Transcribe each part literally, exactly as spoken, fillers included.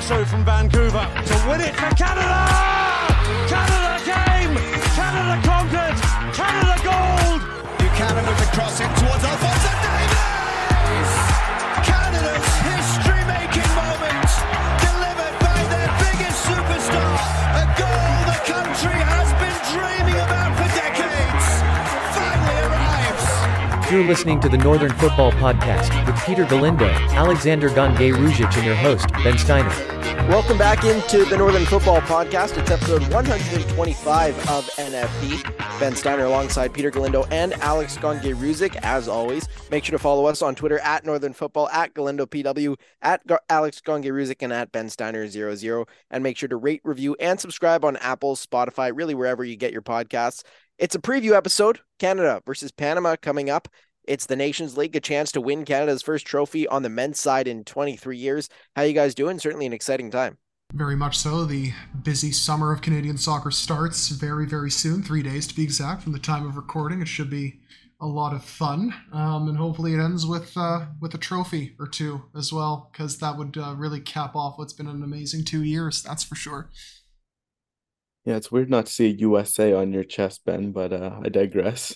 lasso from Vancouver to win it for Canada! Canada came! Canada conquered! Canada gold! Buchanan with the cross in towards Alphonso Davies! Canada's history-making moment delivered by their biggest superstar. A goal the country has been dreaming about for decades. Finally arrives. You're listening to the Northern Football Podcast with Peter Galindo, Alexander Gonga-Ruzic, and your host, Ben Steiner. Welcome back into the Northern Football Podcast. It's episode one twenty-five of N F P. Ben Steiner alongside Peter Galindo and Alex Gonga-Ruzic. As always, make sure to follow us on Twitter at Northern Football, at Galindo P W, at Gar- Alex Gonga-Ruzic, and at Ben Steiner zero zero. And make sure to rate, review, and subscribe on Apple, Spotify, really wherever you get your podcasts. It's a preview episode. Canada versus Panama coming up. It's the Nations League, a chance to win Canada's first trophy on the men's side in twenty-three years. How you guys doing? Certainly an exciting time. Very much so. The busy summer of Canadian soccer starts very, very soon. Three days to be exact from the time of recording. It should be a lot of fun. Um, and hopefully it ends with uh, with a trophy or two as well, because that would uh, really cap off what's been an amazing two years. That's for sure. Yeah, it's weird not to see a U S A on your chest, Ben, but uh, I digress.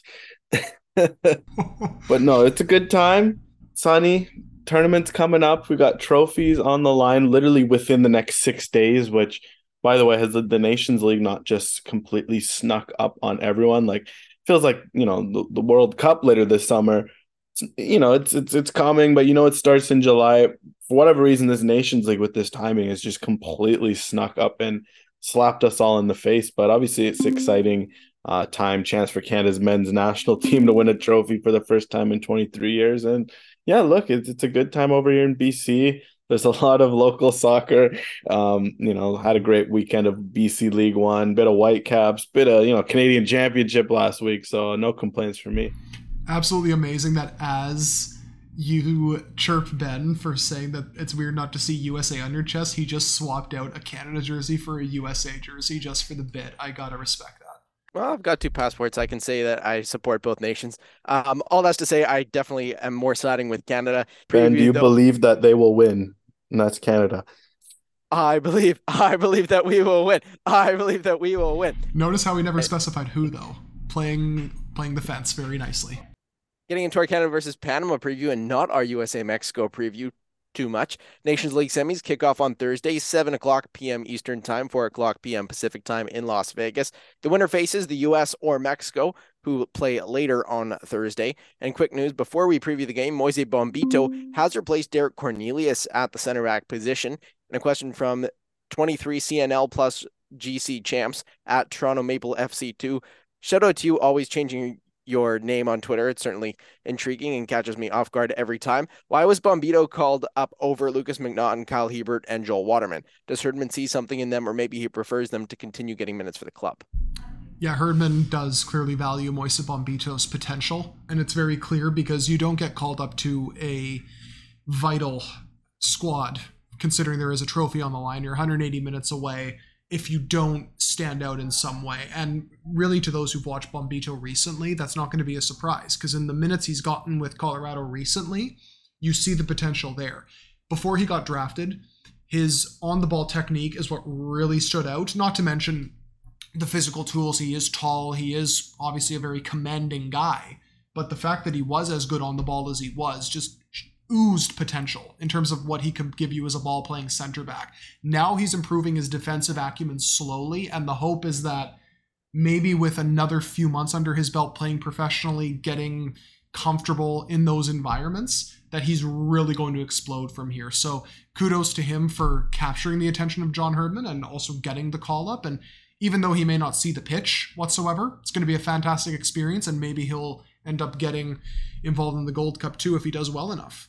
But no, it's a good time. Sunny. Tournament's coming up. We got trophies on the line literally within the next six days, which, by the way, has the, the Nations League not just completely snuck up on everyone? Like, feels like, you know, the, the World Cup later this summer. It's, you know, it's it's it's coming, but you know, it starts in July. For whatever reason, this Nations League with this timing is just completely snuck up and slapped us all in the face. But obviously, it's exciting. Uh, time, chance for Canada's men's national team to win a trophy for the first time in twenty-three years. And yeah, look, it's, it's a good time over here in B C. There's a lot of local soccer. Um, you know, had a great weekend of B C League One, bit of Whitecaps, bit of, you know, Canadian Championship last week. So no complaints from me. Absolutely amazing that as you chirp Ben for saying that it's weird not to see U S A on your chest, he just swapped out a Canada jersey for a U S A jersey just for the bit. I gotta respect that. Well, I've got two passports. I can say that I support both nations. Um, all that's to say, I definitely am more siding with Canada. Ben, do you though, believe that they will win? And that's Canada. I believe, I believe that we will win. I believe that we will win. Notice how we never specified who, though. Playing, playing the fence very nicely. Getting into our Canada versus Panama preview and not our U S A Mexico preview too much. Nations League semis kick off on Thursday, seven o'clock p.m. Eastern time, four o'clock p.m. Pacific time in Las Vegas. The winner faces the U S or Mexico, who play later on Thursday. And quick news, before we preview the game, Moise Bombito has replaced Derek Cornelius at the center back position. And a question from twenty-three C N L plus G C champs at Toronto Maple F C two. Shout out to you, always changing your name on Twitter. It's certainly intriguing and catches me off guard every time. Why was Bombito called up over Lucas McNaughton, Kyle Hebert, and Joel Waterman? Does Herdman see something in them, or maybe he prefers them to continue getting minutes for the club? Yeah, Herdman does clearly value Moise Bombito's potential, and it's very clear because you don't get called up to a vital squad, considering there is a trophy on the line. You're one hundred eighty minutes away if you don't stand out in some way. And really, to those who've watched Bombito recently, that's not going to be a surprise, because in the minutes he's gotten with Colorado recently, you see the potential there. Before he got drafted, his on-the-ball technique is what really stood out, not to mention the physical tools. He is tall, he is obviously a very commanding guy, but the fact that he was as good on the ball as he was just oozed potential in terms of what he could give you as a ball-playing center back. Now he's improving his defensive acumen slowly, and the hope is that maybe with another few months under his belt playing professionally, getting comfortable in those environments, that he's really going to explode from here. So kudos to him for capturing the attention of John Herdman and also getting the call up. And even though he may not see the pitch whatsoever, it's going to be a fantastic experience, and maybe he'll end up getting involved in the Gold Cup too if he does well enough.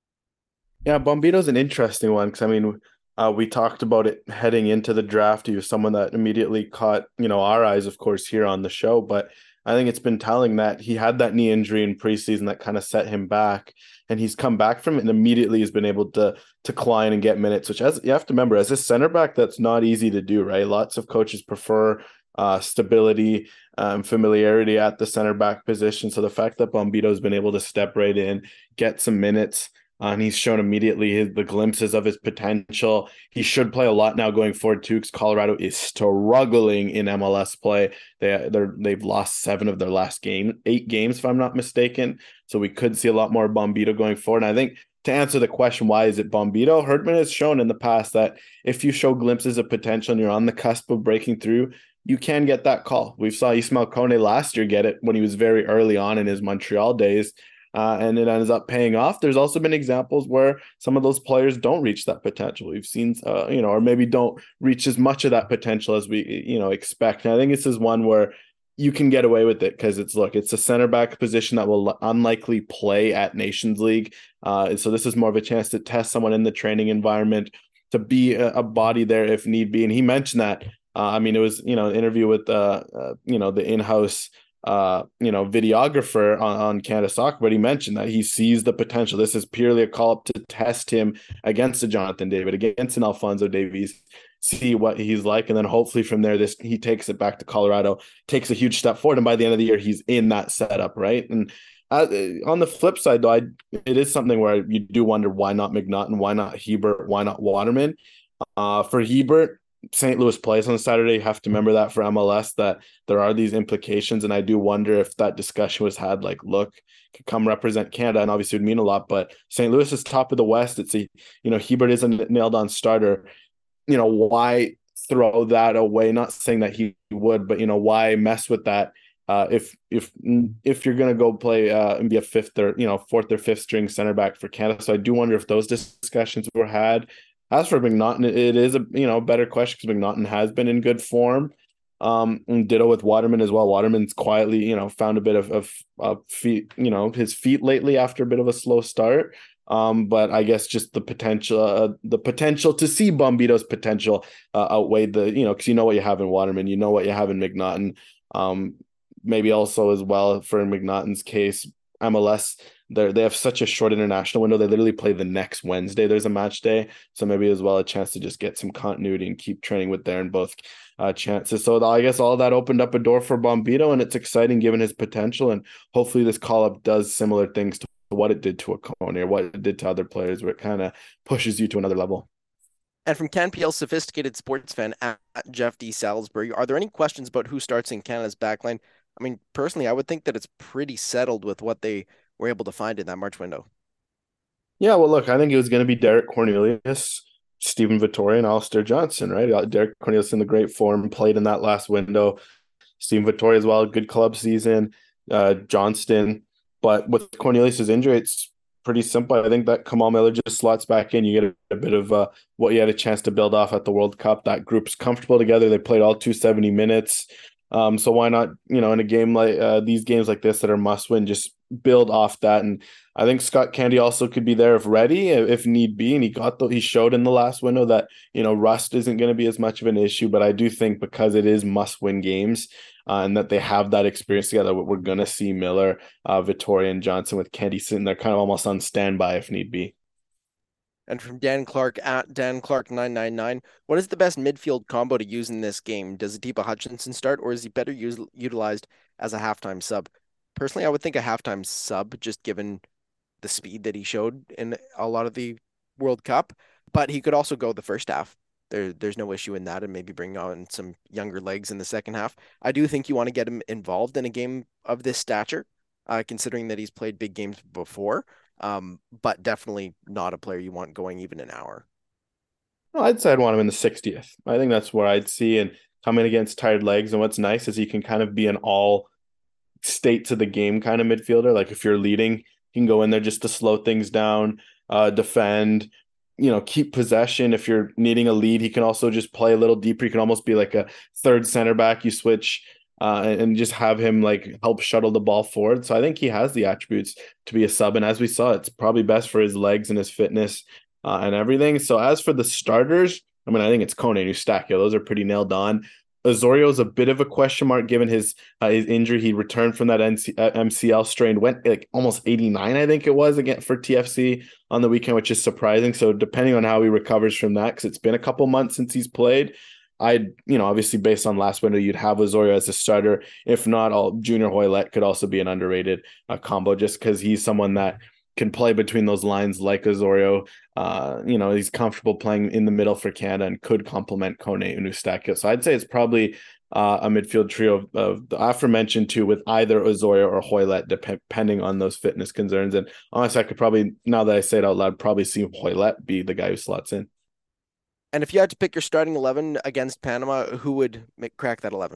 Yeah, Bombito's an interesting one because, I mean, uh, we talked about it heading into the draft. He was someone that immediately caught, you know, our eyes, of course, here on the show. But I think it's been telling that he had that knee injury in preseason that kind of set him back. And he's come back from it and immediately has been able to to climb and get minutes, which, as you have to remember, as a center back, that's not easy to do, right? Lots of coaches prefer uh, stability and um, familiarity at the center back position. So the fact that Bombito has been able to step right in, get some minutes, Uh, and he's shown immediately his, the glimpses of his potential. He should play a lot now going forward too, because Colorado is struggling in M L S play. They they're they've lost seven of their last game, eight games if I'm not mistaken. So we could see a lot more Bombito going forward. And I think to answer the question, why is it Bombito? Herdman has shown in the past that if you show glimpses of potential and you're on the cusp of breaking through, you can get that call. We saw Ismael Kone last year get it when he was very early on in his Montreal days. Uh, and it ends up paying off. There's also been examples where some of those players don't reach that potential. We've seen, uh, you know, or maybe don't reach as much of that potential as we, you know, expect. And I think this is one where you can get away with it because it's, look, it's a center back position that will unlikely play at Nations League. Uh, and so this is more of a chance to test someone in the training environment, to be a, a body there if need be. And he mentioned that. Uh, I mean, it was, you know, an interview with, uh, uh, you know, the in-house uh you know videographer on, on Canada Soccer, but he mentioned that he sees the potential. This is purely a call up to test him against a Jonathan David, against an Alphonso Davies, see what he's like, and then hopefully from there this he takes it back to Colorado, takes a huge step forward, and by the end of the year he's in that setup, right? And uh, on the flip side though, I, it is something where you do wonder why not McNaughton, why not Hebert, why not Waterman. Uh for Hebert, Saint Louis plays on Saturday. You have to remember that for M L S, that there are these implications. And I do wonder if that discussion was had, like, look, could come represent Canada, and obviously would mean a lot. But Saint Louis is top of the West. It's a, you know, Hebert is a nailed on starter. You know, why throw that away? Not saying that he would, but, you know, why mess with that? Uh, if if if you're gonna go play uh, and be a fifth or, you know, fourth or fifth string center back for Canada. So I do wonder if those discussions were had. As for McNaughton, it is a, you know, better question because McNaughton has been in good form. Um, and ditto with Waterman as well. Waterman's quietly, you know, found a bit of, of, of feet, you know, his feet lately after a bit of a slow start. Um, but I guess just the potential, uh, the potential to see Bombito's potential uh, outweighed the, you know, because you know what you have in Waterman, you know what you have in McNaughton. Um, maybe also as well for McNaughton's case, M L S, they they have such a short international window. They literally play the next Wednesday. There's a match day. So maybe as well a chance to just get some continuity and keep training with there in both uh, chances. So I guess all that opened up a door for Bombito, and it's exciting given his potential. And hopefully this call-up does similar things to what it did to a Kone or what it did to other players, where it kind of pushes you to another level. And from CanPL Sophisticated Sports Fan at Jeff D. Salisbury, are there any questions about who starts in Canada's backline? I mean, personally, I would think that it's pretty settled with what they were able to find in that March window. Yeah, well, look, I think it was going to be Derek Cornelius, Stephen Vittori, and Alistair Johnson, right? Derek Cornelius in the great form, played in that last window. Stephen Vittori as well, good club season. Uh, Johnston, but with Cornelius's injury, it's pretty simple. I think that Kamal Miller just slots back in. You get a, a bit of uh, what you had a chance to build off at the World Cup. That group's comfortable together. They played all two hundred seventy minutes. Um, so why not, you know, in a game like uh, these games like this that are must win, just build off that. And I think Scott Candy also could be there if ready, if need be. And he got the, he showed in the last window that, you know, rust isn't going to be as much of an issue. But I do think because it is must win games uh, and that they have that experience together, we're going to see Miller, uh, Vittori, and Johnson with Candy sitting there kind of almost on standby if need be. And from Dan Clark at Dan Clark nine nine nine, what is the best midfield combo to use in this game? Does Atiba Hutchinson start, or is he better use, utilized as a halftime sub? Personally, I would think a halftime sub, just given the speed that he showed in a lot of the World Cup, but he could also go the first half. There, there's no issue in that, and maybe bring on some younger legs in the second half. I do think you want to get him involved in a game of this stature, uh, considering that he's played big games before. Um, but definitely not a player you want going even an hour. Well, I'd say I'd want him in the sixtieth. I think that's where I'd see and coming against tired legs. And what's nice is he can kind of be an all states of the game kind of midfielder. Like if you're leading, you can go in there just to slow things down, uh, defend, you know, keep possession. If you're needing a lead, he can also just play a little deeper. He can almost be like a third center back. You switch Uh, and, and just have him like help shuttle the ball forward. So I think he has the attributes to be a sub. And as we saw, it's probably best for his legs and his fitness uh, and everything. So as for the starters, I mean, I think it's Kone and Eustáquio. Those are pretty nailed on. Osorio is a bit of a question mark given his uh, his injury. He returned from that N C, uh, M C L strain, went like almost eighty-nine, I think it was, again for T F C on the weekend, which is surprising. So depending on how he recovers from that, because it's been a couple months since he's played, I'd, you know, obviously based on last window, you'd have Osorio as a starter. If not, all Junior Hoylett could also be an underrated uh, combo just because he's someone that can play between those lines like Osorio. Uh, you know, he's comfortable playing in the middle for Canada and could complement Kone and Eustáquio. So I'd say it's probably uh, a midfield trio of, of the aforementioned two with either Osorio or Hoylett, depending on those fitness concerns. And honestly, I could probably, now that I say it out loud, probably see Hoylett be the guy who slots in. And if you had to pick your starting eleven against Panama, who would make, crack that eleven?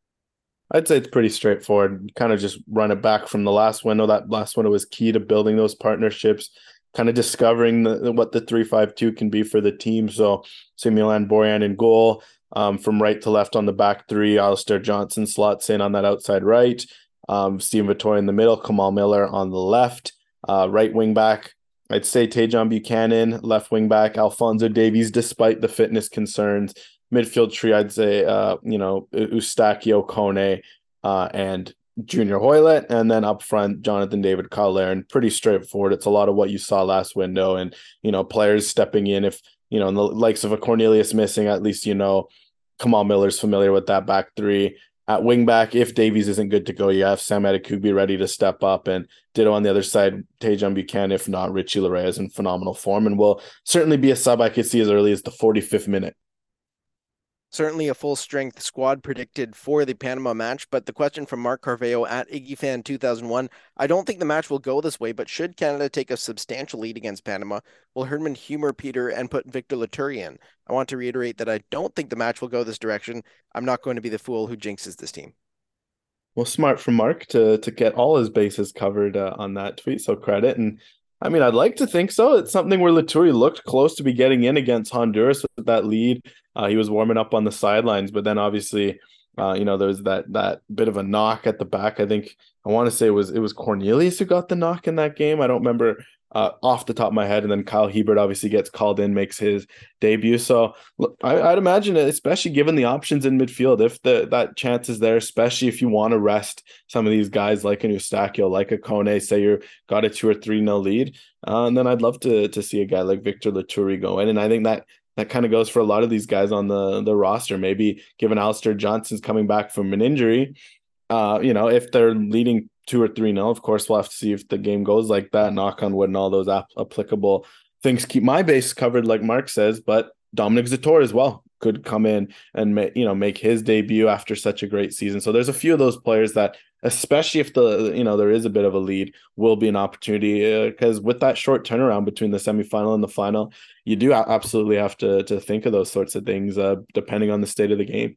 I'd say it's pretty straightforward. Kind of just run it back from the last window. That last window was key to building those partnerships, kind of discovering the, what the three five two can be for the team. So Milan Borjan in goal, um, from right to left on the back three. Alistair Johnson slots in on that outside right. Um, Steven Vittori in the middle. Kamal Miller on the left. Uh, right wing back, I'd say Tajon Buchanan. Left wing back, Alphonso Davies, despite the fitness concerns. Midfield tree, I'd say, uh, you know, Eustáquio, Kone, uh, and Junior Hoylett. And then up front, Jonathan David, Kyle Larin. Pretty straightforward. It's a lot of what you saw last window. And, you know, players stepping in. If, you know, in the likes of a Cornelius missing, at least, you know, Kamal Miller's familiar with that back three. At wing back, if Davies isn't good to go, you have Sam Adekugbe ready to step up. And ditto on the other side, Tajon Buchanan. If not, Richie Laryea is in phenomenal form and will certainly be a sub I could see as early as the forty-fifth minute. Certainly a full-strength squad predicted for the Panama match, but the question from Mark Carveo at IggyFan two thousand one, I don't think the match will go this way, but should Canada take a substantial lead against Panama, will Herdman humor Peter and put Victor Loturi in? I want to reiterate that I don't think the match will go this direction. I'm not going to be the fool who jinxes this team. Well, smart from Mark to to get all his bases covered uh, on that tweet, so credit. And I mean, I'd like to think so. It's something where Loturi looked close to be getting in against Honduras with that lead. Uh, he was warming up on the sidelines, but then obviously, uh, you know, there was that that bit of a knock at the back. I think I want to say it was it was Cornelius who got the knock in that game. I don't remember uh, off the top of my head. And then Kyle Hebert obviously gets called in, makes his debut. So look, I, I'd imagine, especially given the options in midfield, if the that chance is there, especially if you want to rest some of these guys like an Eustáquio, like a Kone, say you got a two or three nil lead, uh, and then I'd love to to see a guy like Victor Loturi go in. And I think that. That kind of goes for a lot of these guys on the, the roster. Maybe given Alistair Johnson's coming back from an injury, uh, you know, if they're leading two or three nil, of course, we'll have to see if the game goes like that. Knock on wood and all those ap- applicable things. Keep my base covered, like Mark says, but Dominic Zator as well could come in and ma- you know make his debut after such a great season. So there's a few of those players that, especially if the you know there is a bit of a lead, will be an opportunity, because uh, with that short turnaround between the semifinal and the final, you do absolutely have to to think of those sorts of things, uh, depending on the state of the game.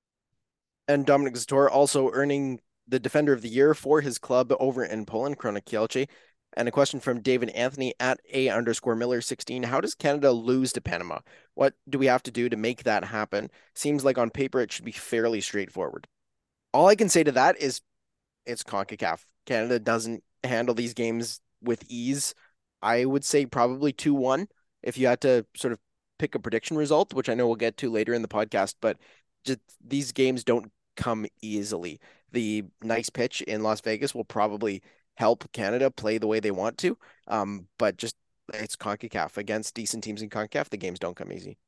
And Dominic Zator also earning the Defender of the Year for his club over in Poland, Korona Kielce. And a question from David Anthony at A underscore Miller sixteen. How does Canada lose to Panama? What do we have to do to make that happen? Seems like on paper it should be fairly straightforward. All I can say to that is it's CONCACAF. Canada doesn't handle these games with ease. I would say probably two one if you had to sort of pick a prediction result, which I know we'll get to later in the podcast, but just these games don't come easily. The nice pitch in Las Vegas will probably help Canada play the way they want to. Um, but just it's CONCACAF. Against decent teams in CONCACAF, the games don't come easy.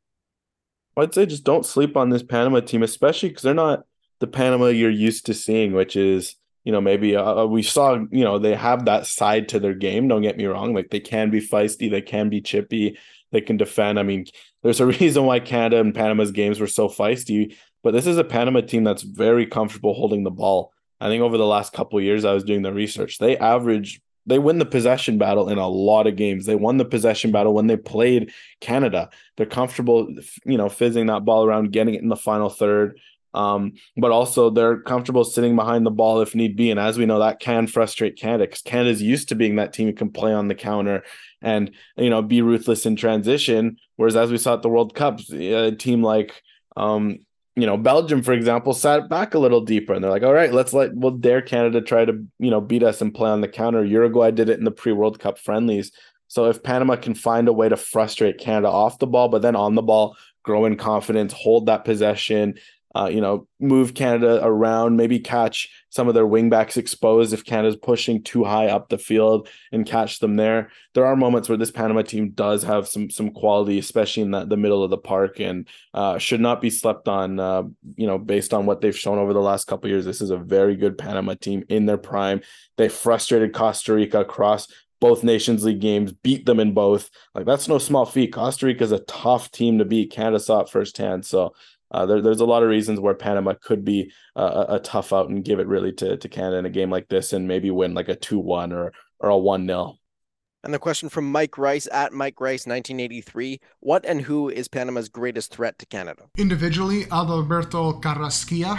I'd say just don't sleep on this Panama team, especially because they're not the Panama you're used to seeing, which is, you know, maybe uh, we saw, you know, they have that side to their game. Don't get me wrong. Like, they can be feisty. They can be chippy. They can defend. I mean, there's a reason why Canada and Panama's games were so feisty, but this is a Panama team that's very comfortable holding the ball. I think over the last couple of years, I was doing the research. They average, they win the possession battle in a lot of games. They won the possession battle when they played Canada. They're comfortable, you know, fizzing that ball around, getting it in the final third. Um, but also they're comfortable sitting behind the ball if need be. And as we know, that can frustrate Canada, because Canada's used to being that team who can play on the counter and, you know, be ruthless in transition. Whereas as we saw at the World Cup, a team like, um, you know, Belgium, for example, sat back a little deeper and they're like, all right, let's let, we'll dare Canada try to, you know, beat us and play on the counter. Uruguay did it in the pre-World Cup friendlies. So if Panama can find a way to frustrate Canada off the ball, but then on the ball, grow in confidence, hold that possession, Uh, you know, move Canada around, maybe catch some of their wingbacks exposed if Canada's pushing too high up the field and catch them there. There are moments where this Panama team does have some some quality, especially in the, the middle of the park, and uh, should not be slept on, uh, you know, based on what they've shown over the last couple of years. This is a very good Panama team in their prime. They frustrated Costa Rica across both Nations League games, beat them in both. Like, that's no small feat. Costa Rica is a tough team to beat. Canada saw it firsthand. So uh, there, there's a lot of reasons where Panama could be a, a tough out and give it really to, to Canada in a game like this and maybe win like a two one or, or a one nil. And the question from Mike Rice at Mike Rice nineteen eighty-three, what and who is Panama's greatest threat to Canada? Individually, Adalberto Carrasquilla.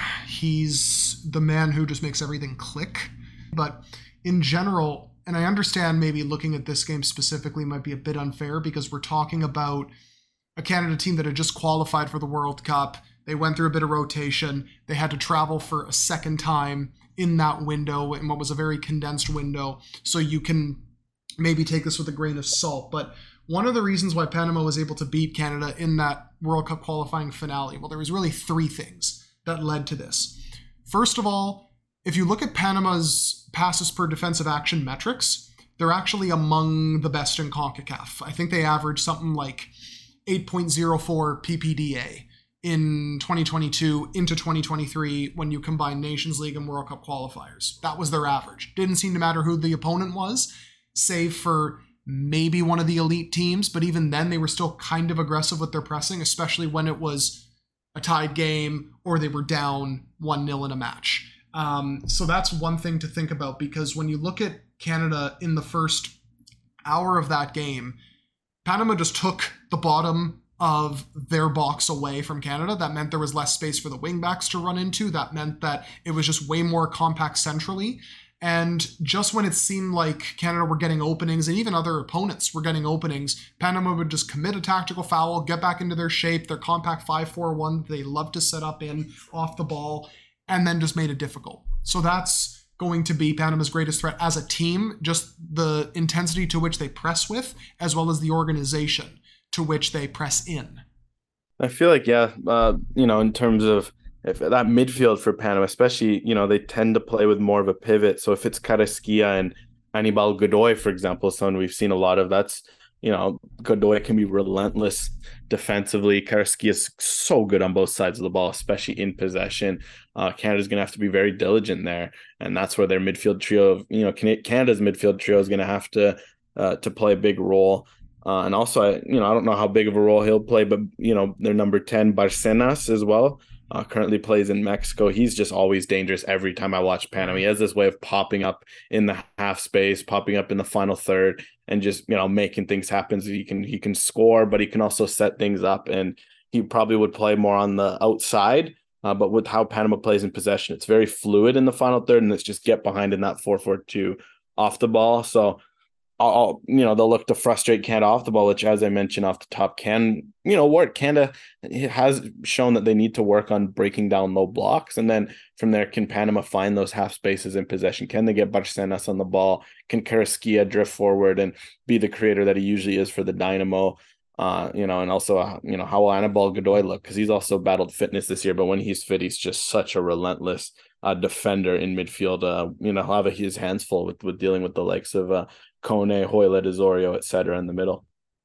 He's the man who just makes everything click. But in general, and I understand maybe looking at this game specifically might be a bit unfair because we're talking about a Canada team that had just qualified for the World Cup. They went through a bit of rotation. They had to travel for a second time in that window, in what was a very condensed window. So you can maybe take this with a grain of salt. But one of the reasons why Panama was able to beat Canada in that World Cup qualifying finale, well, there was really three things that led to this. First of all, if you look at Panama's passes per defensive action metrics, they're actually among the best in CONCACAF. I think they averaged something like eight point oh four P P D A in twenty twenty-two into twenty twenty-three when you combine Nations League and World Cup qualifiers. That was their average. Didn't seem to matter who the opponent was, save for maybe one of the elite teams, but even then they were still kind of aggressive with their pressing, especially when it was a tied game or they were down one nil in a match. Um, so that's one thing to think about, because when you look at Canada in the first hour of that game, Panama just took the bottom of their box away from Canada. That meant there was less space for the wingbacks to run into. That meant that it was just way more compact centrally. And just when it seemed like Canada were getting openings, and even other opponents were getting openings, Panama would just commit a tactical foul, get back into their shape, their compact five four one they love to set up in off the ball, and then just made it difficult. So that's going to be Panama's greatest threat as a team, just the intensity to which they press with, as well as the organization to which they press in. I feel like, yeah, uh, you know, in terms of if that midfield for Panama, especially, you know, they tend to play with more of a pivot. So if it's Carrasquilla and Anibal Godoy, for example, someone we've seen a lot of, that's, you know, Godoy can be relentless defensively. Carrasquilla is so good on both sides of the ball, especially in possession. Uh, Canada's going to have to be very diligent there. And that's where their midfield trio, you know, Canada's midfield trio is going to have to uh, to play a big role. Uh, and also, I, you know, I don't know how big of a role he'll play, but, you know, their number ten, Barcenas, as well. Uh, currently plays in Mexico. He's just always dangerous every time I watch Panama. He has this way of popping up in the half space, popping up in the final third, and just, you know, making things happen. So he can he can score, but he can also set things up. And he probably would play more on the outside. Uh, but with how Panama plays in possession, it's very fluid in the final third, and it's just get behind in that four four two off the ball. So I'll, you know, they'll look to frustrate Canada off the ball, which, as I mentioned off the top, can, you know, work. Canada has shown that they need to work on breaking down low blocks. And then from there, can Panama find those half spaces in possession? Can they get Barcenas on the ball? Can Carrasquilla drift forward and be the creator that he usually is for the Dynamo? Uh, you know, and also, uh, you know, how will Anibal Godoy look? Because he's also battled fitness this year, but when he's fit, he's just such a relentless uh, defender in midfield. Uh, you know, he'll have his hands full with, with dealing with the likes of uh, Kone, Hoylett, Osorio, et cetera in the middle.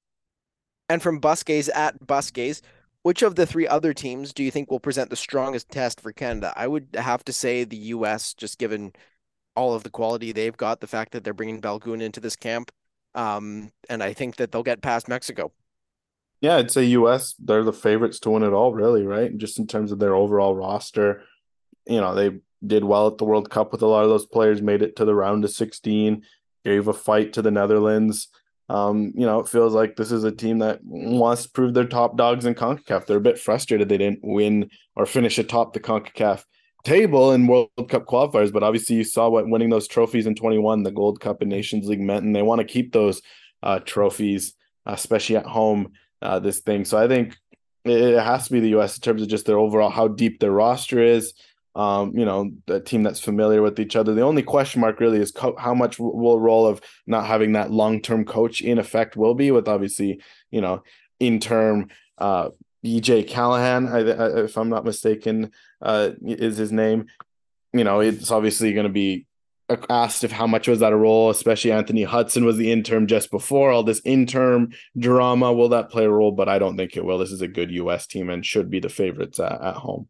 And from Busquets at Busquets, which of the three other teams do you think will present the strongest test for Canada? I would have to say the U S, just given all of the quality they've got, the fact that they're bringing Balogun into this camp, um, and I think that they'll get past Mexico. Yeah, I'd say U S, they're the favorites to win it all, really, right? Just in terms of their overall roster. You know, they did well at the World Cup with a lot of those players, made it to the round of sixteen, gave a fight to the Netherlands. Um, you know, it feels like this is a team that wants to prove they're top dogs in CONCACAF. They're a bit frustrated they didn't win or finish atop the CONCACAF table in World Cup qualifiers, but obviously you saw what winning those trophies in twenty-one, the Gold Cup and Nations League, meant, and they want to keep those uh, trophies, uh, especially at home, uh, this thing. So I think it has to be the U S in terms of just their overall, how deep their roster is. Um, you know, a team that's familiar with each other. The only question mark really is co- how much will role of not having that long-term coach in effect will be, with obviously, you know, interim uh, E J Callahan, I, I, if I'm not mistaken, uh, is his name. You know, it's obviously going to be asked if how much was that a role, especially Anthony Hudson was the interim just before. All this interim drama, will that play a role? But I don't think it will. This is a good U S team and should be the favorites at, at home.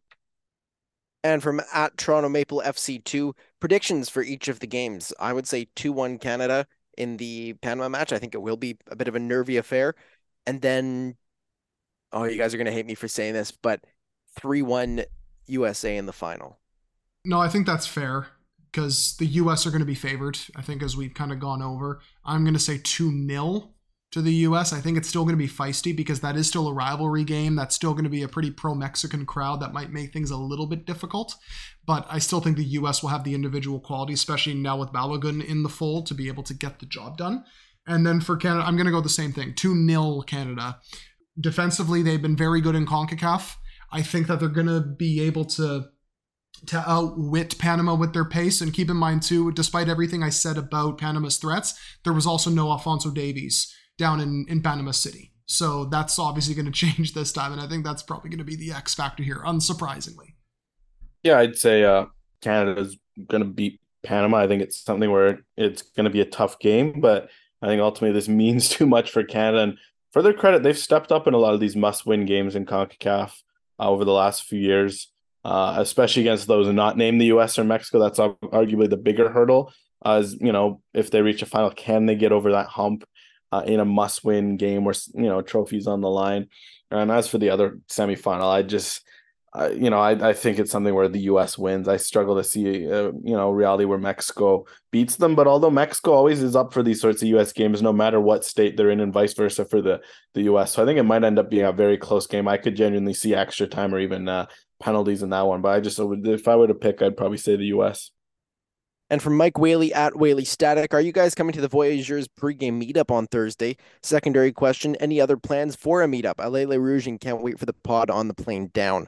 And from at Toronto Maple F C two, predictions for each of the games. I would say two one Canada in the Panama match. I think it will be a bit of a nervy affair. And then, oh, you guys are going to hate me for saying this, but three one U S A in the final. No, I think that's fair because the U S are going to be favored, I think, as we've kind of gone over. I'm going to say two nil to the U S. I think it's still going to be feisty because that is still a rivalry game. That's still going to be a pretty pro-Mexican crowd that might make things a little bit difficult. But I still think the U S will have the individual quality, especially now with Balogun in the fold, to be able to get the job done. And then for Canada, I'm going to go the same thing. two nil Canada. Defensively, they've been very good in CONCACAF. I think that they're going to be able to to outwit Panama with their pace. And keep in mind, too, despite everything I said about Panama's threats, there was also no Alphonso Davies down in, in Panama City. So that's obviously going to change this time. And I think that's probably going to be the X factor here, unsurprisingly. Yeah, I'd say uh, Canada's going to beat Panama. I think it's something where it's going to be a tough game, but I think ultimately this means too much for Canada. And for their credit, they've stepped up in a lot of these must-win games in CONCACAF uh, over the last few years, uh, especially against those not named the U S or Mexico. That's arguably the bigger hurdle. Uh, is, you know, if they reach a final, can they get over that hump uh, in a must-win game where, you know, trophies on the line? And as for the other semifinal, I just... Uh, you know, I, I think it's something where the U S wins. I struggle to see, uh, you know, reality where Mexico beats them. But although Mexico always is up for these sorts of U S games, no matter what state they're in, and vice versa for the, the U S. So I think it might end up being a very close game. I could genuinely see extra time or even uh, penalties in that one. But I just, if I were to pick, I'd probably say the U S. And from Mike Whaley at Whaley Static, are you guys coming to the Voyageurs pregame meetup on Thursday? Secondary question, any other plans for a meetup? Alele Rouge and can't wait for the pod on the plane down.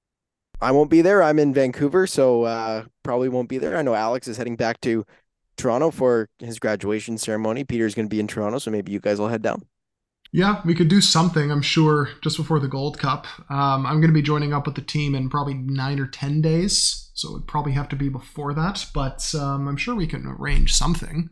I won't be there. I'm in Vancouver, so uh, probably won't be there. I know Alex is heading back to Toronto for his graduation ceremony. Peter's going to be in Toronto, so maybe you guys will head down. Yeah, we could do something, I'm sure, just before the Gold Cup. Um, I'm going to be joining up with the team in probably nine or ten days, so it would probably have to be before that, but um, I'm sure we can arrange something.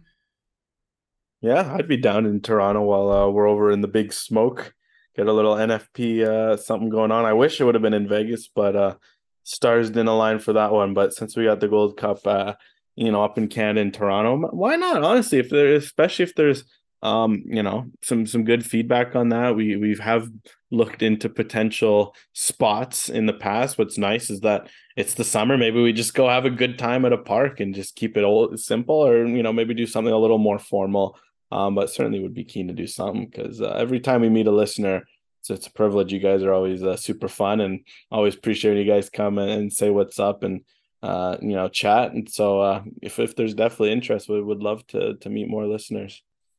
Yeah, I'd be down in Toronto while uh, we're over in the Big Smoke. Get a little N F P uh, something going on. I wish it would have been in Vegas, but uh, stars didn't align for that one. But since we got the Gold Cup, uh, you know, up in Canada and Toronto, why not? Honestly, if there, especially if there's, um, you know, some some good feedback on that, we we have looked into potential spots in the past. What's nice is that it's the summer. Maybe we just go have a good time at a park and just keep it all simple, or you know, maybe do something a little more formal. Um, but certainly would be keen to do something because uh, every time we meet a listener, it's, it's a privilege. You guys are always uh, super fun, and always appreciate you guys come and, and say what's up and uh, you know, chat. And so uh, if if there's definitely interest, we would love to to meet more listeners.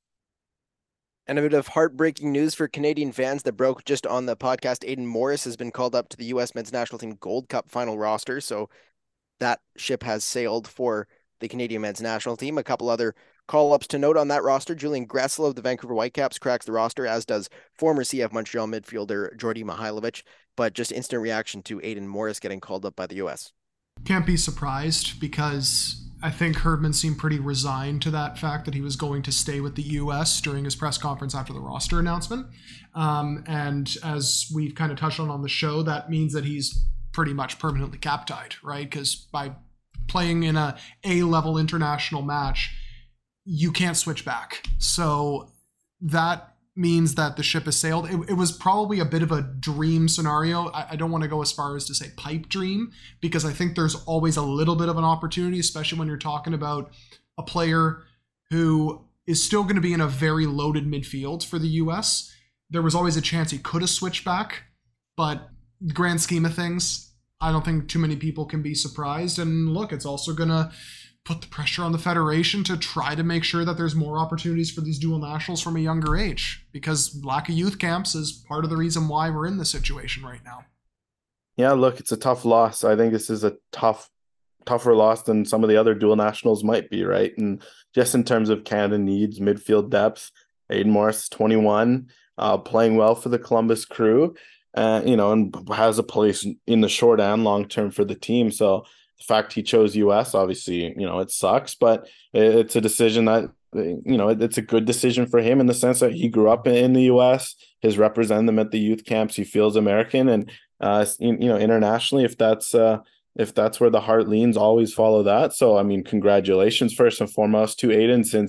And a bit of heartbreaking news for Canadian fans that broke just on the podcast. Aidan Morris has been called up to the U S men's national team Gold Cup final roster, so that ship has sailed for the Canadian men's national team. A couple other call-ups to note on that roster. Julian Gressel of the Vancouver Whitecaps cracks the roster, as does former C F Montreal midfielder Jordy Mihailovic. But just instant reaction to Aidan Morris getting called up by the U S. Can't be surprised because I think Herdman seemed pretty resigned to that fact that he was going to stay with the U S during his press conference after the roster announcement. Um, and as we've kind of touched on on the show, that means that he's pretty much permanently cap-tied, right? Because by playing in a A-level international match, you can't switch back. So that means that the ship has sailed. It, it was probably a bit of a dream scenario. I, I don't want to go as far as to say pipe dream, because I think there's always a little bit of an opportunity, especially when you're talking about a player who is still going to be in a very loaded midfield for the U S. There was always a chance he could have switched back, but grand scheme of things, I don't think too many people can be surprised. And look, it's also going to put the pressure on the federation to try to make sure that there's more opportunities for these dual nationals from a younger age, because lack of youth camps is part of the reason why we're in this situation right now. Yeah, look, it's a tough loss. I think this is a tough, tougher loss than some of the other dual nationals might be, right? And just in terms of Canada needs midfield depth, Aidan Morris, twenty-one, uh, playing well for the Columbus Crew, uh, you know, and has a place in the short and long term for the team. So the fact he chose U S, obviously, you know, it sucks, but it's a decision that, you know, it's a good decision for him in the sense that he grew up in the U S, has represented them at the youth camps. He feels American, and, uh, you know, internationally, if that's, uh, if that's where the heart leans, always follow that. So, I mean, congratulations first and foremost to Aidan, since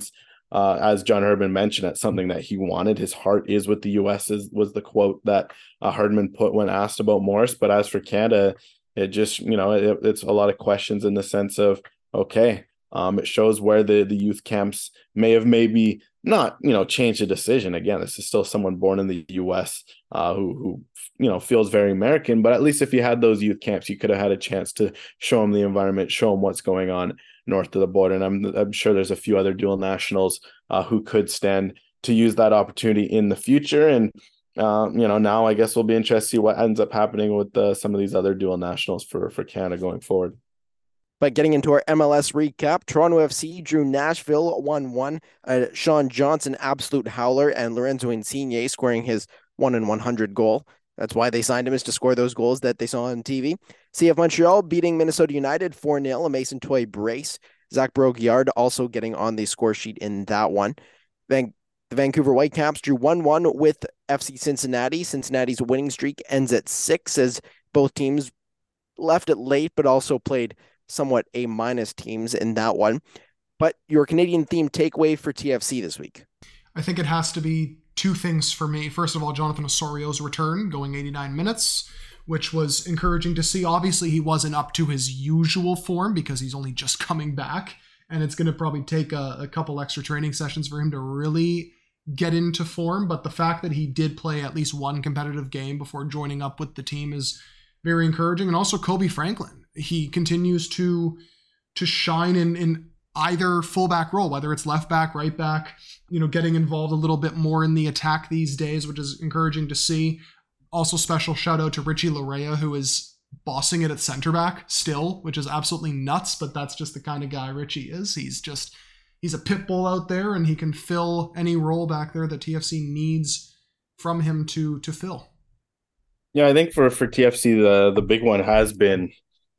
uh, as John Herdman mentioned, that's something that he wanted. His heart is with the U S, is, was the quote that uh, Herdman put when asked about Morris. But as for Canada, it just, you know, it, it's a lot of questions in the sense of, okay, um, it shows where the, the youth camps may have maybe not, you know, changed the decision. Again, this is still someone born in the U S uh, who, who, you know, feels very American, but at least if you had those youth camps, you could have had a chance to show them the environment, show them what's going on north of the border. And I'm, I'm sure there's a few other dual nationals uh, who could stand to use that opportunity in the future. And, uh, you know, now I guess we'll be interested to see what ends up happening with uh, some of these other dual nationals for, for Canada going forward. But getting into our M L S recap, Toronto F C drew Nashville one one. Uh, Sean Johnson, absolute howler, and Lorenzo Insigne scoring his one in one hundred goal. That's why they signed him, is to score those goals that they saw on T V. C F Montreal beating Minnesota United four nil, a Mason Toy brace. Zach Brault-Guillard also getting on the score sheet in that one. Van- the Vancouver Whitecaps drew one one with F C Cincinnati. Cincinnati's winning streak ends at six as both teams left it late, but also played somewhat A-minus teams in that one. But your Canadian-themed takeaway for T F C this week? I think it has to be two things for me. First of all, Jonathan Osorio's return, going eighty-nine minutes, which was encouraging to see. Obviously, he wasn't up to his usual form because he's only just coming back, and it's going to probably take a, a couple extra training sessions for him to really get into form. But the fact that he did play at least one competitive game before joining up with the team is very encouraging. And also Kobe Franklin. He continues to to shine in, in either fullback role, whether it's left back, right back, you know, getting involved a little bit more in the attack these days, which is encouraging to see. Also special shout out to Richie Laryea, who is bossing it at center back still, which is absolutely nuts, but that's just the kind of guy Richie is. He's just, he's a pit bull out there, and he can fill any role back there that T F C needs from him to to fill. Yeah, I think for, for T F C, the, the big one has been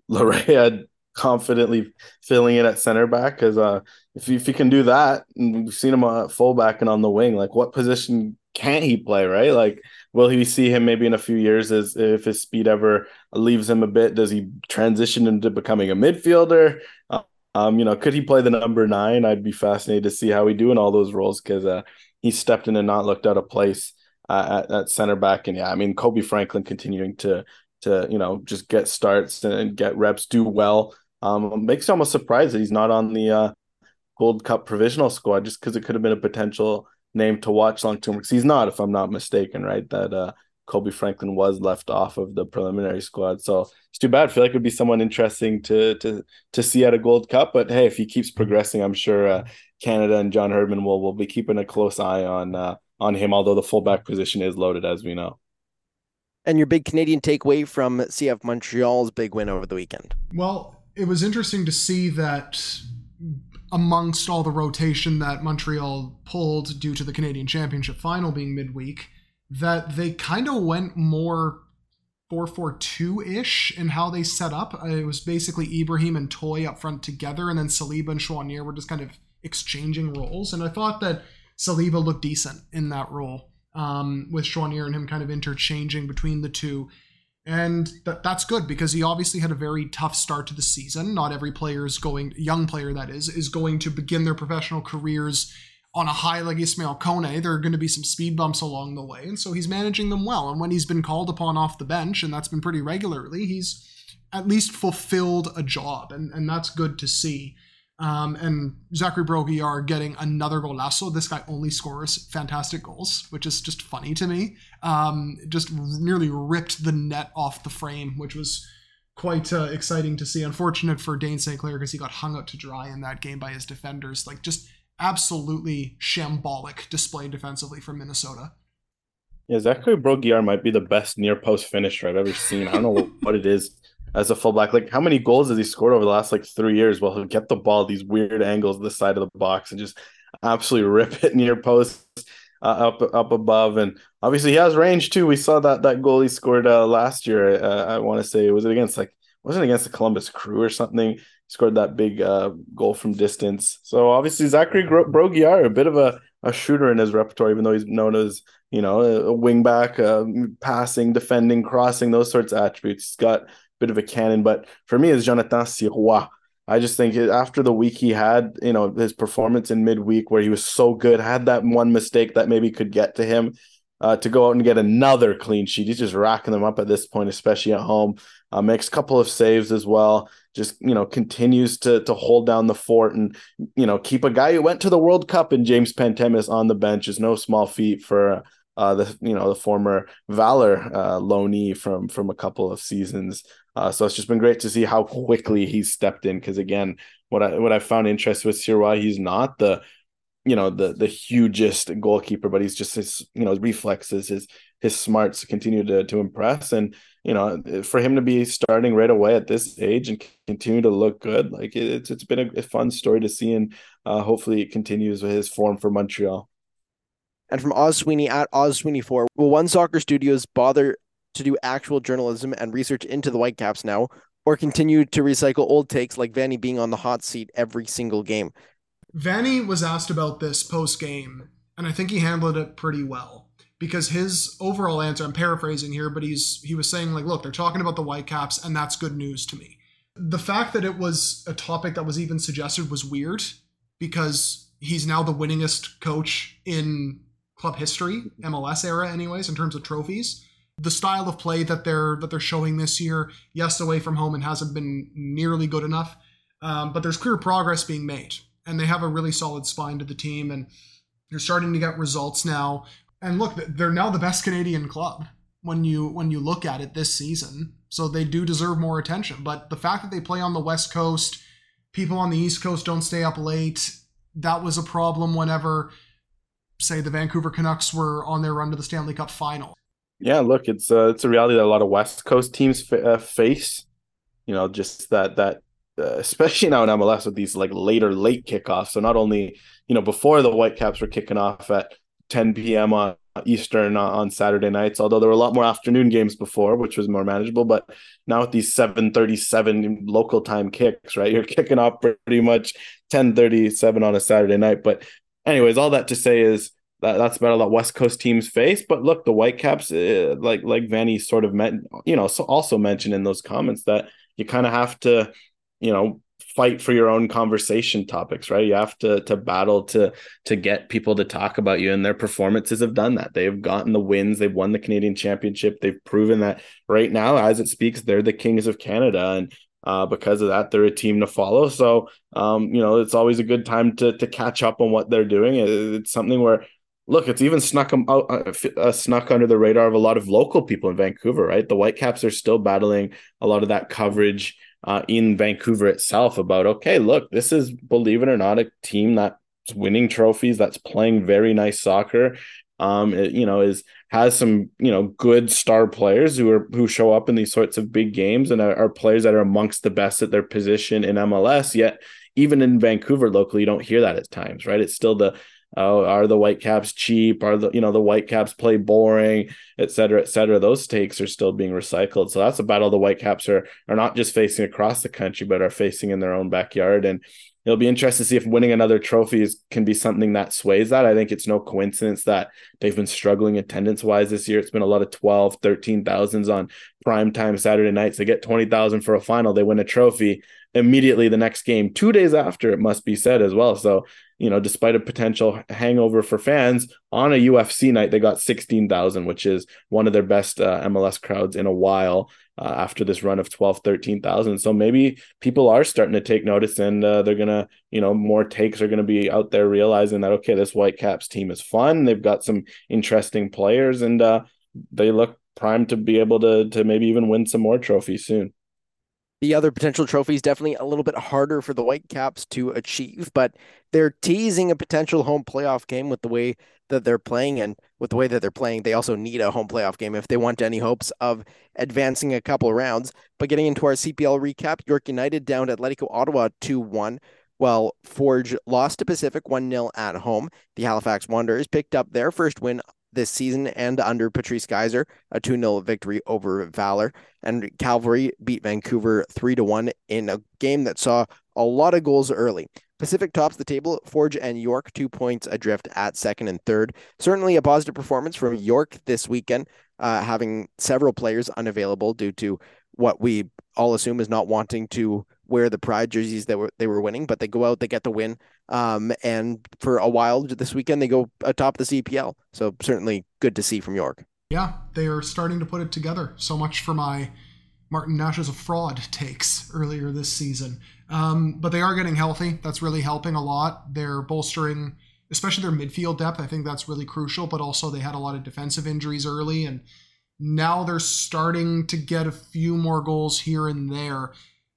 Laryea confidently filling in at center back, because uh, if, if he can do that, and we've seen him at fullback and on the wing, like what position can't he play, right? Like, will he see him maybe in a few years as if his speed ever leaves him a bit? Does he transition into becoming a midfielder? Uh, um, you know, could he play the number nine? I'd be fascinated to see how he do in all those roles, because uh, he stepped in and not looked out of place uh, at, at center back. And yeah, I mean, Kobe Franklin continuing to to you know just get starts and get reps, do well. Um, makes you almost surprised that he's not on the uh, Gold Cup provisional squad, just because it could have been a potential name to watch long term, because he's not, if I'm not mistaken, right? That uh, Kobe Franklin was left off of the preliminary squad, so it's too bad. I feel like it'd be someone interesting to to to see at a Gold Cup. But hey, if he keeps progressing, I'm sure uh, Canada and John Herdman will will be keeping a close eye on uh, on him. Although the fullback position is loaded, as we know. And your big Canadian takeaway from C F Montreal's big win over the weekend? Well, it was interesting to see that amongst all the rotation that Montreal pulled due to the Canadian Championship final being midweek, that they kind of went more four four two-ish in how they set up. It was basically Ibrahim and Toy up front together, and then Saliba and Choinière were just kind of exchanging roles. And I thought that Saliba looked decent in that role, um, with Choinière and him kind of interchanging between the two. And that that's good, because he obviously had a very tough start to the season. Not every player is going, young player that is, is going to begin their professional careers on a high like Ismail Kone. There are going to be some speed bumps along the way, and so he's managing them well. And when he's been called upon off the bench, and that's been pretty regularly, he's at least fulfilled a job, and, and that's good to see. Um, and Zachary Brault-Guillard getting another golazo. This guy only scores fantastic goals, which is just funny to me. Um, just nearly ripped the net off the frame, which was quite uh, exciting to see. Unfortunate for Dane Saint Clair, because he got hung out to dry in that game by his defenders. Like, just absolutely shambolic display defensively from Minnesota. Yeah, Zachary Brault-Guillard might be the best near post finisher I've ever seen. I don't know what it is as a fullback. Like, how many goals has he scored over the last like three years? Well, he'll get the ball at these weird angles this side of the box and just absolutely rip it near post uh, up up above. And obviously he has range too. We saw that that goal he scored uh, last year. Uh, I want to say, was it against like wasn't it against the Columbus Crew or something? He scored that big uh, goal from distance. So obviously Zachary Brault-Guillard, a bit of a, a shooter in his repertoire, even though he's known as, you know, a, a wing back, uh, passing, defending, crossing, those sorts of attributes. He's got bit of a cannon. But for me, it's Jonathan Sirois. I just think it, after the week he had, you know, his performance in midweek where he was so good, had that one mistake that maybe could get to him, uh, to go out and get another clean sheet. He's just racking them up at this point, especially at home. Uh, makes a couple of saves as well. Just, you know, continues to to hold down the fort and, you know, keep a guy who went to the World Cup in James Pantemis on the bench is no small feat for uh, the, you know, the former Valor uh, loanee from from a couple of seasons. Uh, so it's just been great to see how quickly he's stepped in. Because again, what I what I found interesting with Sirois, he's not the, you know, the the hugest goalkeeper, but he's just his, you know, reflexes, his his smarts continue to to impress. And, you know, for him to be starting right away at this age and continue to look good, like it's it's been a, a fun story to see, and uh, hopefully it continues with his form for Montreal. And from Oz Sweeney at Oz Sweeney four, will One Soccer Studios bother to do actual journalism and research into the Whitecaps now, or continue to recycle old takes like Vanny being on the hot seat every single game? Vanny was asked about this post-game, and I think he handled it pretty well. Because his overall answer, I'm paraphrasing here, but he's he was saying, like, look, they're talking about the Whitecaps, and that's good news to me. The fact that it was a topic that was even suggested was weird, because he's now the winningest coach in club history, M L S era anyways, in terms of trophies. The style of play that they're that they're showing this year, yes, away from home, and hasn't been nearly good enough, um, but there's clear progress being made, and they have a really solid spine to the team, and they're starting to get results now. And look, they're now the best Canadian club when you when you look at it this season. So they do deserve more attention. But the fact that they play on the West Coast, people on the East Coast don't stay up late, that was a problem whenever, say, the Vancouver Canucks were on their run to the Stanley Cup final. Yeah, look, it's uh, it's a reality that a lot of West Coast teams fa- uh, face. You know, just that that uh, especially now in M L S with these like later late kickoffs. So not only, you know, before the Whitecaps were kicking off at ten p.m. on Eastern on Saturday nights, although there were a lot more afternoon games before, which was more manageable. But now with these seven thirty-seven local time kicks, right, you're kicking off pretty much ten thirty-seven on a Saturday night. But anyways, all that to say is that that's about a lot West Coast teams face. But look, the Whitecaps, uh, like like Vanny sort of meant, you know, so also mentioned in those comments that you kind of have to, you know, fight for your own conversation topics, right? You have to to battle to to get people to talk about you, and their performances have done that. They've gotten the wins, they've won the Canadian Championship, they've proven that right now, as it speaks, they're the kings of Canada, and uh, because of that, they're a team to follow. So, um, you know, it's always a good time to to catch up on what they're doing. It's something where, look, it's even snuck them out, uh, snuck under the radar of a lot of local people in Vancouver, right? The Whitecaps are still battling a lot of that coverage Uh, in Vancouver itself about, okay, look, this is, believe it or not, a team that's winning trophies, that's playing very nice soccer. Um, it, you know, is has some, you know, good star players who are who show up in these sorts of big games and are, are players that are amongst the best at their position in M L S. Yet, even in Vancouver locally, you don't hear that at times, right? It's still the Oh, are the Whitecaps cheap? Are the, you know, the Whitecaps play boring, et cetera, et cetera? Those takes are still being recycled. So that's a battle the Whitecaps are are not just facing across the country, but are facing in their own backyard. And it'll be interesting to see if winning another trophy is, can be something that sways that. I think it's no coincidence that they've been struggling attendance-wise this year. It's been a lot of twelve, thirteen thousands on primetime Saturday nights. They get twenty thousand for a final. They win a trophy immediately the next game, two days after, it must be said as well. So, you know, despite a potential hangover for fans, on a U F C night, they got sixteen thousand, which is one of their best uh, M L S crowds in a while uh, after this run of twelve, thirteen thousand. So maybe people are starting to take notice, and uh, they're going to, you know, more takes are going to be out there realizing that, okay, this Whitecaps team is fun. They've got some interesting players, and uh, they look primed to be able to, to maybe even win some more trophies soon. The other potential trophies definitely a little bit harder for the Whitecaps to achieve, but they're teasing a potential home playoff game with the way that they're playing, and with the way that they're playing, they also need a home playoff game if they want any hopes of advancing a couple of rounds. But getting into our C P L recap, York United downed Atletico Ottawa two one, while Forge lost to Pacific one nil at home. The Halifax Wanderers picked up their first win this season and under Patrice Geyser, a two nil victory over Valor. And Calvary beat Vancouver three to one in a game that saw a lot of goals early. Pacific tops the table, Forge and York two points adrift at second and third. Certainly a positive performance from York this weekend, uh, having several players unavailable due to what we all assume is not wanting to wear the Pride jerseys that were they were winning, but they go out, they get the win. Um, and for a while this weekend, they go atop the C P L. So certainly good to see from York. Yeah, they are starting to put it together. So much for my Martin Nash is a fraud takes earlier this season. Um, but they are getting healthy. That's really helping a lot. They're bolstering, especially their midfield depth. I think that's really crucial, but also they had a lot of defensive injuries early, and now they're starting to get a few more goals here and there.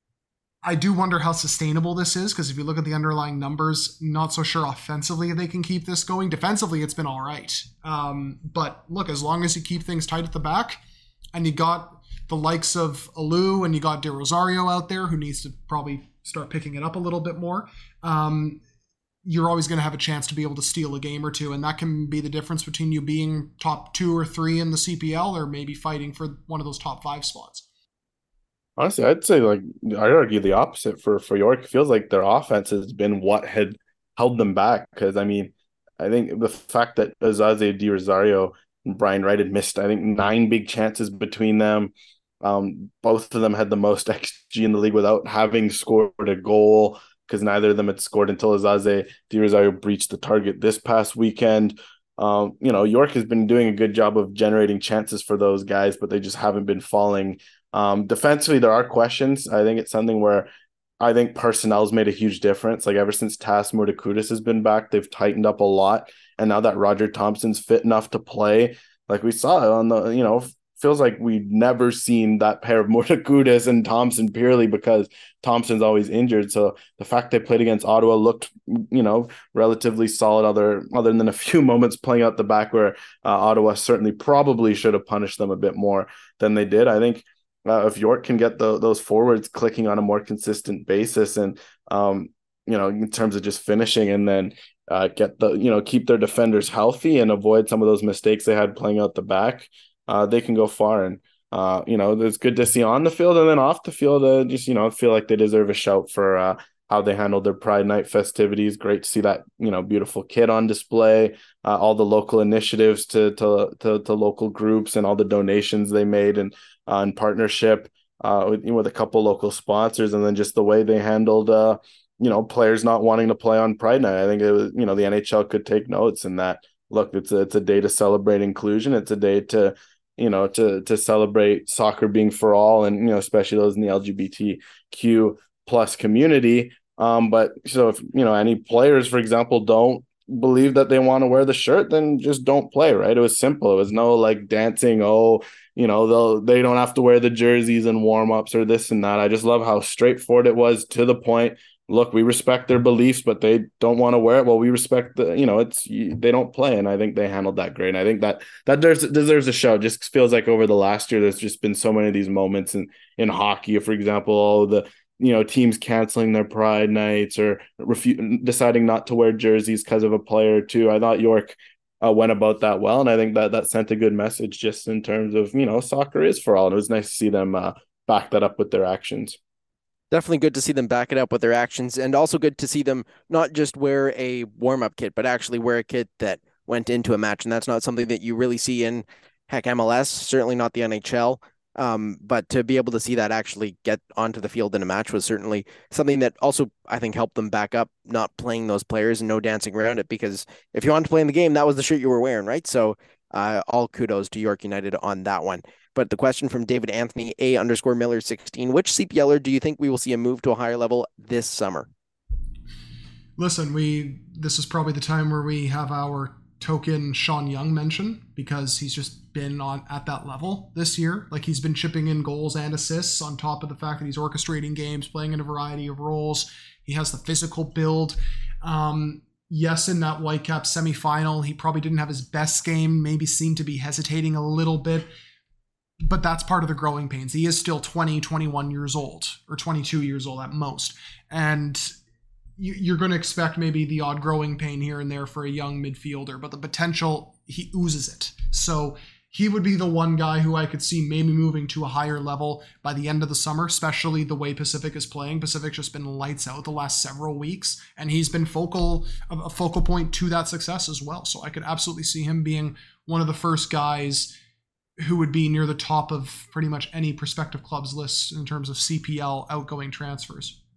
I do wonder how sustainable this is, because if you look at the underlying numbers, not so sure offensively they can keep this going. Defensively, it's been all right. Um, but look, as long as you keep things tight at the back, and you got the likes of Alou and you got De Rosario out there, who needs to probably start picking it up a little bit more, um, you're always going to have a chance to be able to steal a game or two. And that can be the difference between you being top two or three in the C P L or maybe fighting for one of those top five spots. Honestly, I'd say like I'd argue the opposite for for York. It feels like their offense has been what had held them back. Because I mean, I think the fact that Azaze De Rosario and Brian Wright had missed, I think, nine big chances between them. Um, both of them had the most X G in the league without having scored a goal, because neither of them had scored until Azaze De Rosario breached the target this past weekend. Um, you know, York has been doing a good job of generating chances for those guys, but they just haven't been falling. Um, defensively, there are questions. I think it's something where I think personnel's made a huge difference. Like ever since Tas Mordekudis has been back, they've tightened up a lot. And now that Roger Thompson's fit enough to play, like we saw on the, you know, feels like we've never seen that pair of Mordekudis and Thompson purely because Thompson's always injured. So the fact they played against Ottawa looked, you know, relatively solid other, other than a few moments playing out the back where uh, Ottawa certainly probably should have punished them a bit more than they did. I think Uh, if York can get the, those forwards clicking on a more consistent basis and, um, you know, in terms of just finishing and then uh, get the, you know, keep their defenders healthy and avoid some of those mistakes they had playing out the back, uh, they can go far. And, uh, you know, it's good to see on the field and then off the field, uh, just, you know, feel like they deserve a shout for uh, how they handled their Pride Night festivities. Great to see that, you know, beautiful kit on display, uh, all the local initiatives to, to, to, to local groups and all the donations they made and, Uh, in partnership uh, with, with a couple local sponsors, and then just the way they handled, uh, you know, players not wanting to play on Pride Night. I think it was, you know, the N H L could take notes in that. Look, it's a, it's a day to celebrate inclusion. It's a day to, you know, to to celebrate soccer being for all, and you know, especially those in the L G B T Q plus community. Um, but so if you know any players, for example, don't believe that they want to wear the shirt, then just don't play, right? It was simple. It was no like dancing, oh, you know, they'll they don't have to wear the jerseys and warm-ups or this and that. I just love how straightforward it was, to the point. Look, we respect their beliefs, but they don't want to wear it. Well, we respect the, you know, it's they don't play, and I think they handled that great. And I think that that deserves, deserves a shout. Just feels like over the last year, there's just been so many of these moments in in hockey, for example, all the you know, teams canceling their Pride nights or refu- deciding not to wear jerseys because of a player or two. I thought York uh, went about that well, and I think that that sent a good message just in terms of, you know, soccer is for all. And it was nice to see them uh, back that up with their actions. Definitely good to see them back it up with their actions, and also good to see them not just wear a warm-up kit, but actually wear a kit that went into a match. And that's not something that you really see in, heck, M L S, certainly not the N H L. Um, but to be able to see that actually get onto the field in a match was certainly something that also, I think, helped them back up not playing those players and no dancing around it, because if you wanted to play in the game, that was the shirt you were wearing, right? So uh, all kudos to York United on that one. But the question from David Anthony, A underscore Miller sixteen, which C P L er do you think we will see a move to a higher level this summer? Listen, we this is probably the time where we have our token Sean Young mention, because he's just been on at that level this year. Like, he's been chipping in goals and assists on top of the fact that he's orchestrating games, playing in a variety of roles. He has the physical build. Um, yes, in that Whitecap semifinal, he probably didn't have his best game, maybe seemed to be hesitating a little bit, but that's part of the growing pains. He is still twenty, twenty-one years old, or twenty-two years old at most. And you're going to expect maybe the odd growing pain here and there for a young midfielder, but the potential, he oozes it. So he would be the one guy who I could see maybe moving to a higher level by the end of the summer, especially the way Pacific is playing. Pacific's just been lights out the last several weeks, and he's been focal a focal point to that success as well. So I could absolutely see him being one of the first guys who would be near the top of pretty much any prospective club's list in terms of C P L outgoing transfers.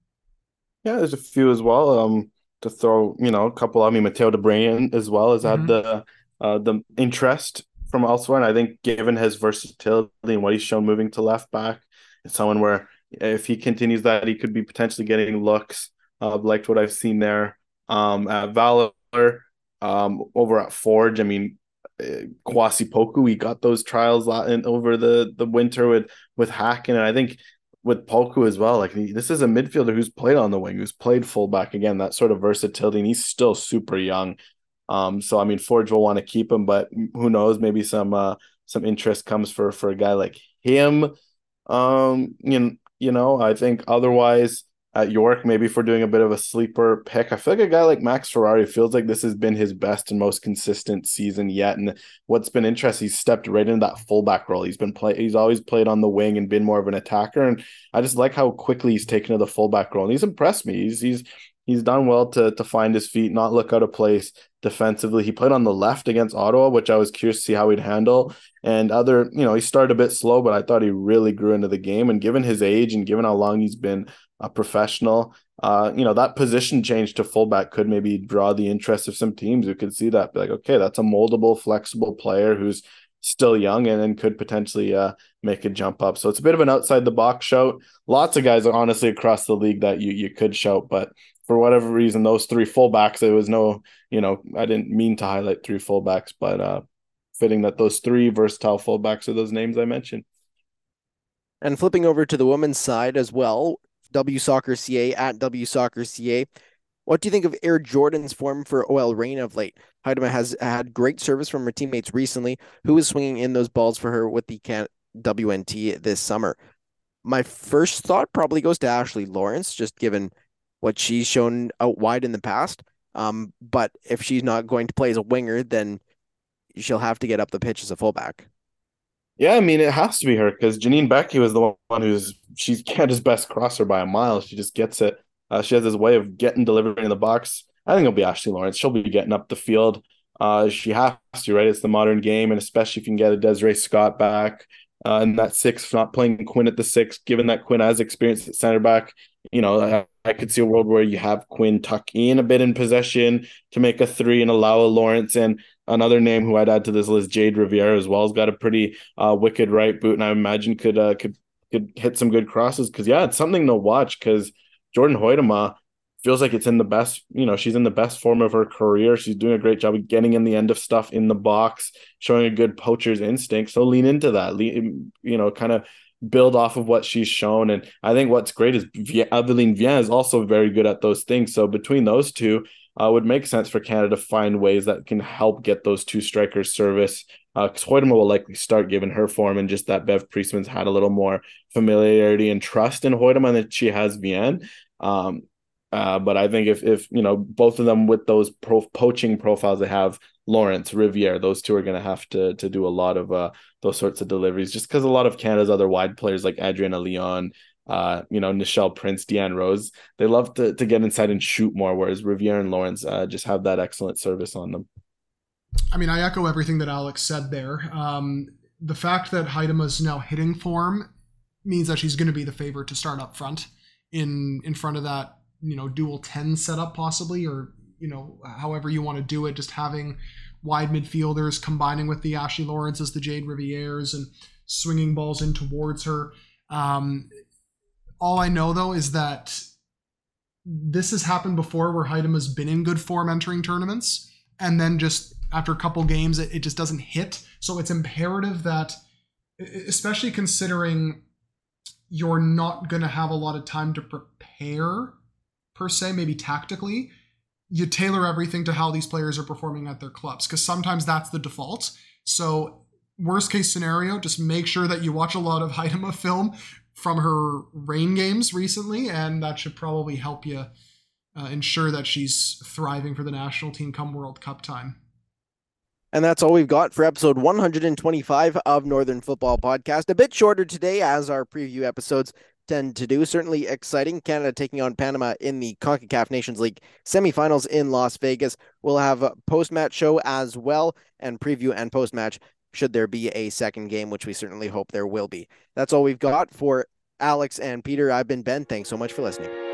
Yeah, there's a few as well. Um, to throw, you know, a couple. I mean, Mateo De Bruyne as well has had Hmm. the uh the interest from elsewhere, and I think given his versatility and what he's shown moving to left back, it's someone where if he continues that, he could be potentially getting looks. Uh, liked what I've seen there. Um, at Valor, um, over at Forge. I mean, uh, Kwasi Poku, he got those trials in over the the winter with with Hacken, and I think with Polku as well. Like this is a midfielder who's played on the wing, who's played fullback again, that sort of versatility, and he's still super young. Um, so I mean, Forge will want to keep him, but who knows? Maybe some uh, some interest comes for for a guy like him. Um, you know, you know, I think otherwise at York, maybe if we're doing a bit of a sleeper pick, I feel like a guy like Max Ferrari feels like this has been his best and most consistent season yet. And what's been interesting, he's stepped right into that fullback role. He's been play, he's always played on the wing and been more of an attacker. And I just like how quickly he's taken to the fullback role. And he's impressed me. He's he's he's done well to to find his feet, not look out of place defensively. He played on the left against Ottawa, which I was curious to see how he'd handle. And other, you know, he started a bit slow, but I thought he really grew into the game. And given his age and given how long he's been a professional, uh, you know, that position change to fullback could maybe draw the interest of some teams who could see that. Be like, okay, that's a moldable, flexible player who's still young and, and could potentially uh, make a jump up. So it's a bit of an outside the box shout. Lots of guys, honestly, across the league that you you could shout, but for whatever reason, those three fullbacks, there was no, you know, I didn't mean to highlight three fullbacks, but uh, fitting that those three versatile fullbacks are those names I mentioned. And flipping over to the women's side as well, W Soccer C A at W Soccer C A. What do you think of Air Jordan's form for O L Reign of late? Huitema has had great service from her teammates recently, who was swinging in those balls for her with the can- W N T this summer. My first thought probably goes to Ashley Lawrence, just given what she's shown out wide in the past. Um, but if she's not going to play as a winger, then she'll have to get up the pitch as a fullback. Yeah, I mean, it has to be her because Janine Becky was the one who's she's Canada's best crosser by a mile. She just gets it. Uh, she has this way of getting delivery in the box. I think it'll be Ashley Lawrence. She'll be getting up the field. Uh, she has to, right? It's the modern game, and especially if you can get a Desiree Scott back uh, and that six, not playing Quinn at the six, given that Quinn has experience at center back. You know, I, I could see a world where you have Quinn tuck in a bit in possession to make a three and allow a Lawrence. And another name who I'd add to this list, Jade Riviere as well, has got a pretty uh, wicked right boot, and I imagine could uh, could could hit some good crosses. Because yeah, it's something to watch. Because Jordan Huitema feels like it's in the best, you know, she's in the best form of her career. She's doing a great job of getting in the end of stuff in the box, showing a good poacher's instinct. So lean into that, lean, you know, kind of build off of what she's shown. And I think what's great is Aveline Vien is also very good at those things. So between those two, uh, would make sense for Canada to find ways that can help get those two strikers service. Because uh, Huitema will likely start given her form, and just that Bev Priestman's had a little more familiarity and trust in Huitema than she has Vien. Um, uh, but I think if if you know both of them with those pro- poaching profiles they have, Lawrence, Riviere, those two are going to have to to do a lot of uh, those sorts of deliveries, just because a lot of Canada's other wide players like Adriana Leon, uh, you know, Nichelle Prince, Deanne Rose, they love to to get inside and shoot more, whereas Riviere and Lawrence uh, just have that excellent service on them. I mean, I echo everything that Alex said there. Um, the fact that Huitema's now hitting form means that she's going to be the favorite to start up front in in front of that, you know, dual ten setup possibly, or, you know, however you want to do it, just having wide midfielders combining with the Ashley Lawrences, the Jade Rivieres, and swinging balls in towards her. Um, all I know, though, is that this has happened before where Huitema's been in good form entering tournaments, and then just after a couple games, it, it just doesn't hit. So it's imperative that, especially considering you're not going to have a lot of time to prepare per se, maybe tactically, you tailor everything to how these players are performing at their clubs, because sometimes that's the default. So worst case scenario, just make sure that you watch a lot of Huitema film from her Reign games recently, and that should probably help you uh, ensure that she's thriving for the national team come World Cup time. And that's all we've got for episode one hundred twenty-five of Northern Football Podcast. A bit shorter today, as our preview episodes tend to do. Certainly exciting. Canada taking on Panama in the CONCACAF Nations League semifinals in Las Vegas. We'll have a post-match show as well, and preview and post-match should there be a second game, which we certainly hope there will be. That's all we've got for Alex and Peter. I've been Ben. Thanks so much for listening.